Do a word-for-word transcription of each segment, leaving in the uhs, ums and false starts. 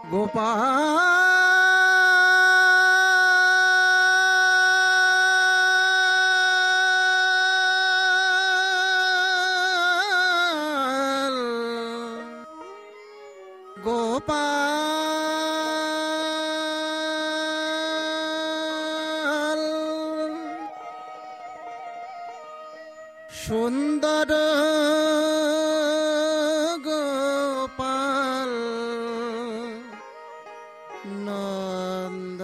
গোপাল গোপাল সুন্দর গোপাল নন্দ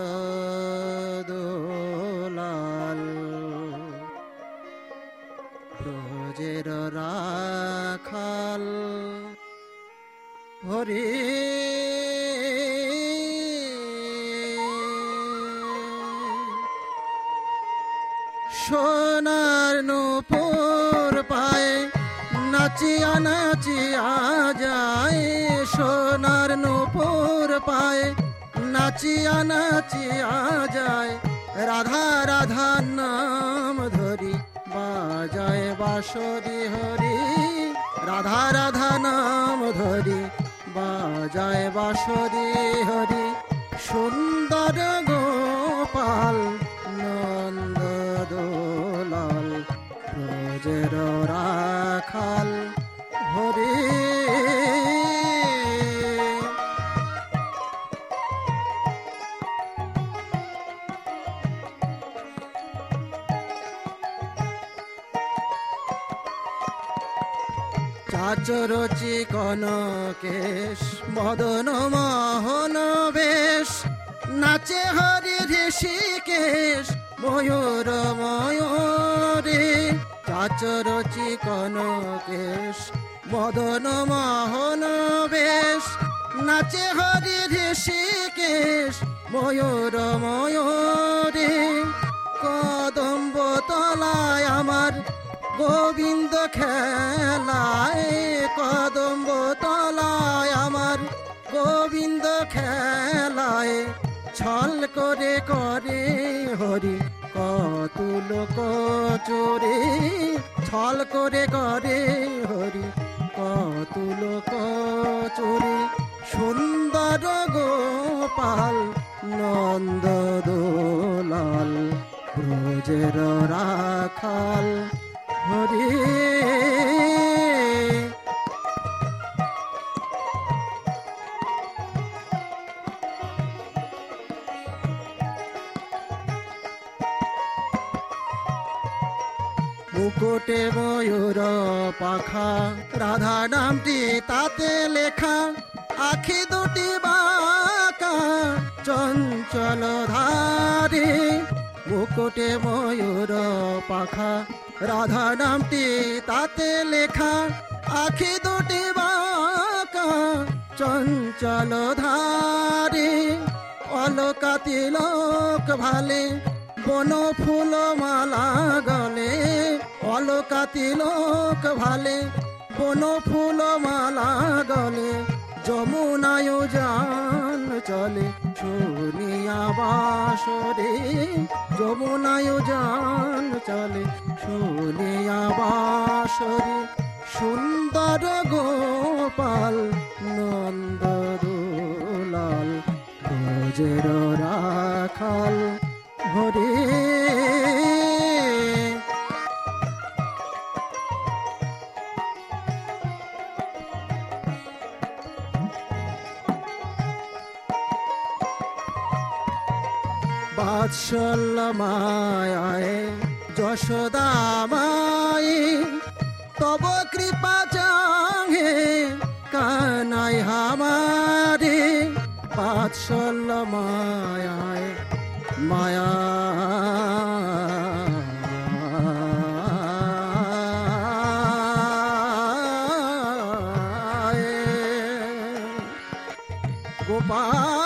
দোলাল ব্রজের রাখাল হরি সোনার নূপুর পায়ে নাচিয়া নাচিয়া যায় সোনার নূপুর পায়ে নাচিয়া নাচিয়া যায় রাধা রাধা নাম ধরি বাজায় বাঁশরি হরি রাধা রাধা নাম ধরি বাজায় বাঁশরি হরি সুন্দর গোপাল নন্দ দোলাল ব্রজের রাখাল হরি চাচরচি কনকেশ মদন মোহন বেশ নাচে হরি ঋষিকেশ ময়ূর ময়ূরে চাচরচি কনকেশ মদন মোহন বেশ নাচে হরি ঋষিকেশ ময়ূর ময়ূরে কদম্ব তলায় আমার গোবিন্দ খেলায় কদম্ব তলায় আমার গোবিন্দ খেলায় ছল করে করে হরি কতুল কচুরে ছল করে করে হরি কতুল কচুরে সুন্দর গোপাল নন্দ দোলাল ব্রজের রাখাল হরি মুকুটে ময়ূর পাখা রাধা নামটি তাতে লেখা আখি দুটি বাঁকা চঞ্চল ধারে মুকুটে ময়ূর পাখা রাধা নামটি তাতে লেখা আখি দুটি বাঁকা চঞ্চল ধারে অলকা তিলক ভালে বন ফুল মালা গলে অলকা তিলক ভালে বন ফুল মালা গলে যমুনায় যান চলে শুনিয়া বাঁশরে যমুনায় যান চলে শুনিয়া বাঁশরে সুন্দর গোপাল নন্দ দোলাল ব্রজের রাখাল হরে বাৎসল্য মায়ায় যশোদা মায়ে তব কৃপা চাহে কানাই হামারে বাৎসল্য মায়ায় মায়া গোপাল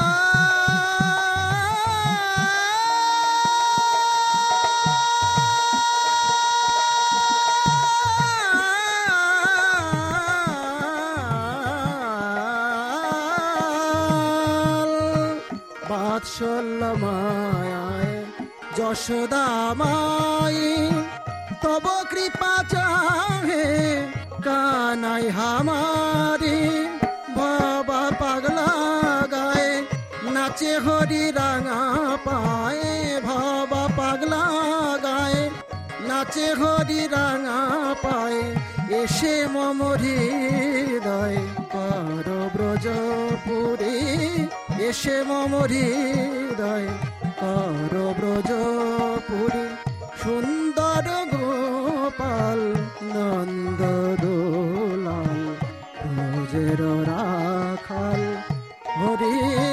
বাৎসল্য মায়ায় যশোদা মায়ে তব কৃপা চাহে কানাই হামারে বাবা পাগলা গায়ে নাচে হরি রাঙা পায়ে ভাবা পাগলা গায়ে নাচে হরি রাঙা পায়ে এসে মম হৃদয় কর ব্রজপুরী এসে মম হৃদয় কর ব্রজপুরী সুন্দর গোপাল নন্দ দোলাল ব্রজের রাখাল হরি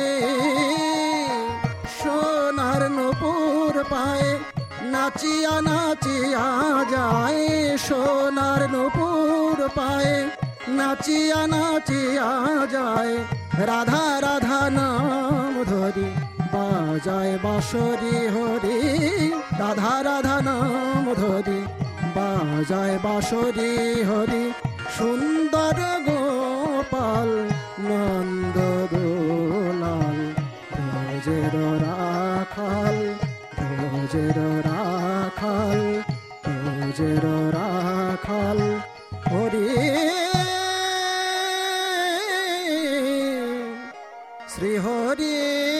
সোনার নূপুর পায়ে নাচিয়া নাচিয়া যায় সোনার নূপুর পায়ে নাচিয়া নাচিয়া যায় রাধা রাধা নাম ধরি বাজায় বাঁশরি হরি রাধা রাধা নাম ধরি বাজায় বাঁশরি হরি সুন্দর গোপাল নন্দ দোলাল ব্রজের রাখাল ব্রজের রাখাল ব্রজের রাখাল হরি শ্রী হরি